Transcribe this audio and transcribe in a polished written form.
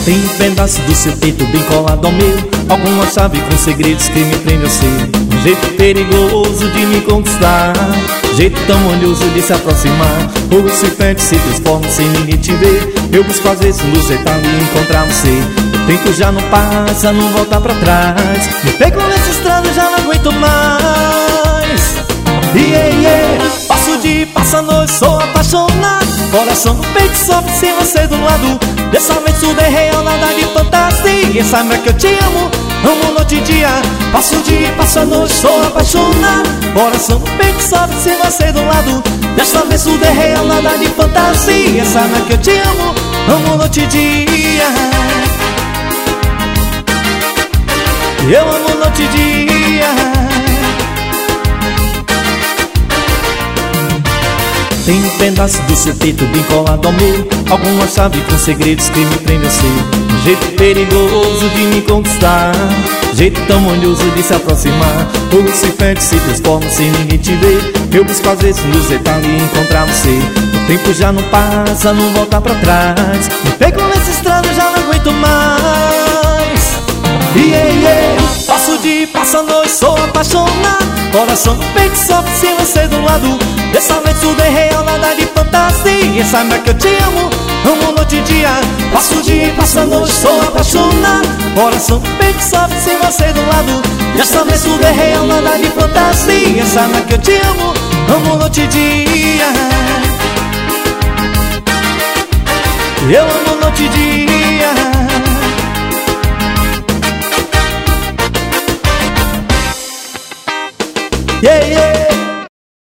Tem um pedaço do seu peito bem colado ao meu, alguma chave com segredos que me prende a você. Um jeito perigoso de me conquistar, jeito tão olhoso de se aproximar. O se perde, se transforma sem ninguém te ver. Eu busco às vezes nos detalhes e encontrar você. O tempo já não passa, não volta pra trás. Me pego nessa estrada, já não aguento mais. Passo dia, passa a noite, sou apaixonado. Coração no peito, sofre sem você do lado. Dessa vez tudo é real, nada de fantasia. Sabe que eu te amo, amo noite e dia. Passo o dia, passo a noite, sou apaixonado. Coração no peito, sofre sem você do lado. Dessa vez tudo é real, nada de fantasia. Sabe que eu te amo, amo noite e dia. Eu amo noite e dia. Tem um pedaço do seu peito bem colado ao meu, alguma chave com segredos que me prende a você. Um jeito perigoso de me conquistar, jeito tão olhoso de se aproximar. O se perde, se transforma sem ninguém te ver. Eu busco às vezes nos detalhes e encontrar você. O tempo já não passa, não volta pra trás. Me pego nessa estrada, já não aguento mais. Passo o dia, passo a noite, sou apaixonado. Coração no peito, sofre sem você do lado. Dessa vez tudo é real, nada de fantasia. Sabe que eu te amo, amo noite e dia. Passo o dia, passo a noite, sou apaixonado. Coração no peito, sofre sem você do lado. Dessa vez tudo é real, nada de fantasia. Sabe que eu te amo, amo noite e dia. Eu amo noite e dia. Yeah.